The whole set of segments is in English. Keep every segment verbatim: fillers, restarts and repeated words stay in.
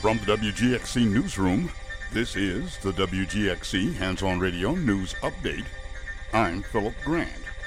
From the W G X C Newsroom, this is the W G X C Hands-On Radio News Update. I'm Philip Grant.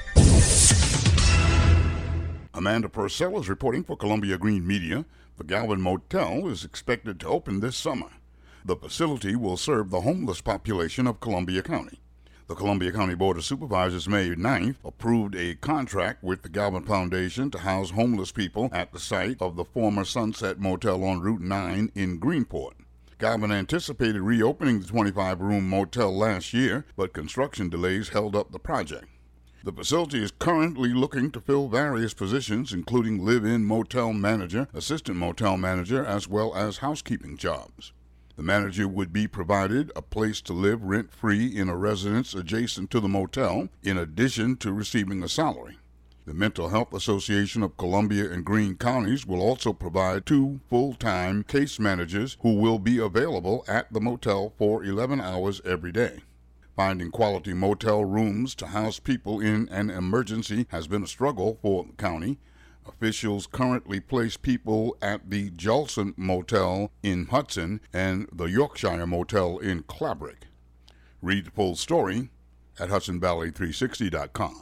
Amanda Purcell is reporting for Columbia Green Media. The Galvin Motel is expected to open this summer. The facility will serve the homeless population of Columbia County. The Columbia County Board of Supervisors May ninth approved a contract with the Galvin Foundation to house homeless people at the site of the former Sunset Motel on Route nine in Greenport. Galvin anticipated reopening the twenty-five room motel last year, but construction delays held up the project. The facility is currently looking to fill various positions, including live-in motel manager, assistant motel manager, as well as housekeeping jobs. The manager would be provided a place to live rent-free in a residence adjacent to the motel, in addition to receiving a salary. The Mental Health Association of Columbia and Greene Counties will also provide two full-time case managers who will be available at the motel for eleven hours every day. Finding quality motel rooms to house people in an emergency has been a struggle for the county. Officials currently place people at the Jolson Motel in Hudson and the Yorkshire Motel in Clabrook. Read the full story at Hudson Valley three sixty dot com.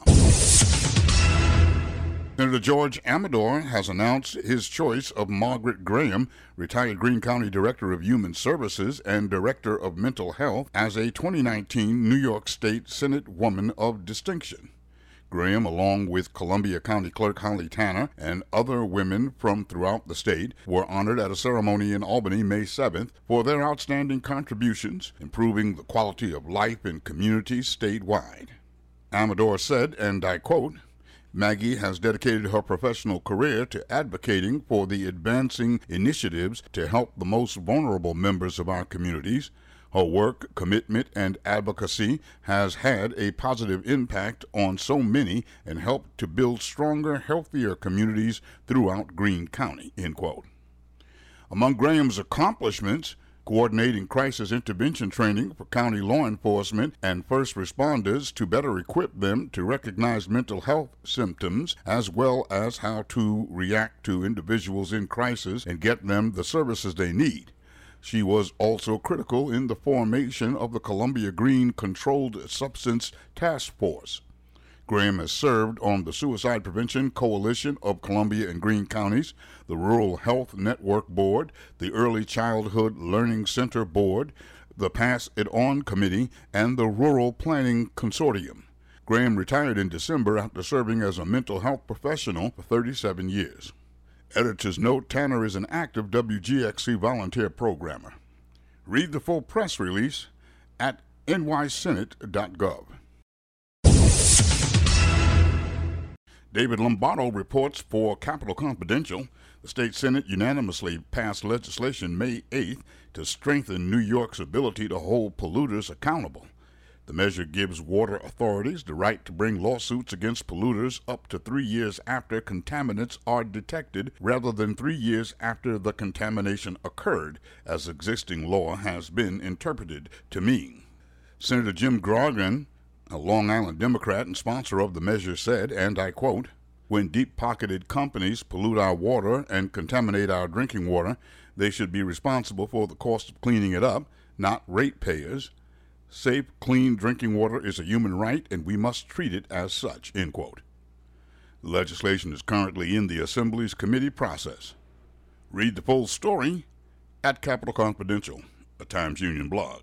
Senator George Amador has announced his choice of Margaret Graham, retired Greene County Director of Human Services and Director of Mental Health, as a twenty nineteen New York State Senate Woman of Distinction. Graham, along with Columbia County Clerk Holly Tanner and other women from throughout the state, were honored at a ceremony in Albany May seventh for their outstanding contributions, improving the quality of life in communities statewide. Amador said, and I quote, "Maggie has dedicated her professional career to advocating for the advancing initiatives to help the most vulnerable members of our communities. Her work, commitment, and advocacy has had a positive impact on so many and helped to build stronger, healthier communities throughout Greene County," end quote. Among Graham's accomplishments, coordinating crisis intervention training for county law enforcement and first responders to better equip them to recognize mental health symptoms, as well as how to react to individuals in crisis and get them the services they need. She was also critical in the formation of the Columbia Green Controlled Substance Task Force. Graham has served on the Suicide Prevention Coalition of Columbia and Greene Counties, the Rural Health Network Board, the Early Childhood Learning Center Board, the Pass It On Committee, and the Rural Planning Consortium. Graham retired in December after serving as a mental health professional for thirty-seven years. Editor's note, Tanner is an active W G X C volunteer programmer. Read the full press release at N Y Senate dot gov. David Lombardo reports for Capitol Confidential. The state Senate unanimously passed legislation May eighth to strengthen New York's ability to hold polluters accountable. The measure gives water authorities the right to bring lawsuits against polluters up to three years after contaminants are detected, rather than three years after the contamination occurred, as existing law has been interpreted to mean. Senator Jim Grogan, a Long Island Democrat and sponsor of the measure, said, and I quote, "When deep-pocketed companies pollute our water and contaminate our drinking water, they should be responsible for the cost of cleaning it up, not ratepayers. Safe, clean drinking water is a human right, and we must treat it as such," end quote. The legislation is currently in the Assembly's committee process. Read the full story at Capitol Confidential, a Times Union blog.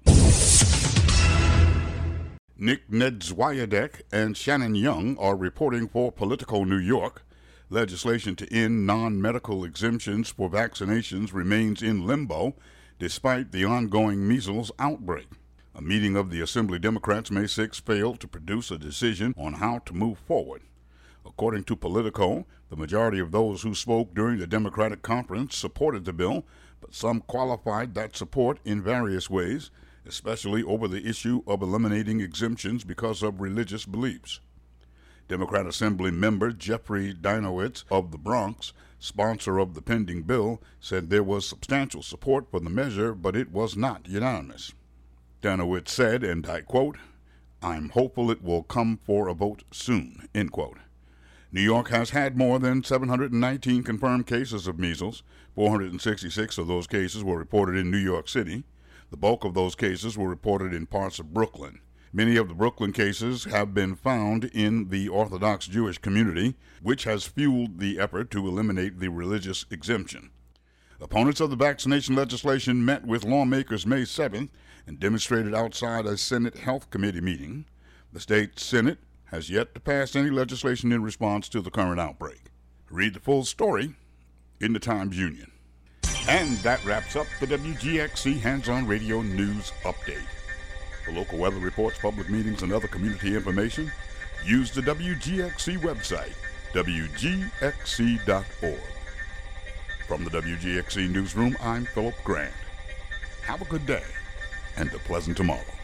Nick Nedzwyadek and Shannon Young are reporting for Politico New York. Legislation to end non-medical exemptions for vaccinations remains in limbo despite the ongoing measles outbreak. A meeting of the Assembly Democrats May sixth failed to produce a decision on how to move forward. According to Politico, the majority of those who spoke during the Democratic conference supported the bill, but some qualified that support in various ways, especially over the issue of eliminating exemptions because of religious beliefs. Democrat Assembly member Jeffrey Dinowitz of the Bronx, sponsor of the pending bill, said there was substantial support for the measure, but it was not unanimous. Dinowitz said, and I quote, "I'm hopeful it will come for a vote soon," end quote. New York has had more than seven hundred nineteen confirmed cases of measles. four hundred sixty-six of those cases were reported in New York City. The bulk of those cases were reported in parts of Brooklyn. Many of the Brooklyn cases have been found in the Orthodox Jewish community, which has fueled the effort to eliminate the religious exemption. Opponents of the vaccination legislation met with lawmakers May seventh and demonstrated outside a Senate Health Committee meeting. The state Senate has yet to pass any legislation in response to the current outbreak. Read the full story in the Times-Union. And that wraps up the W G X C Hands-On Radio News Update. For local weather reports, public meetings, and other community information, use the W G X C website, W G X C dot org. From the W G X C Newsroom, I'm Philip Grant. Have a good day and a pleasant tomorrow.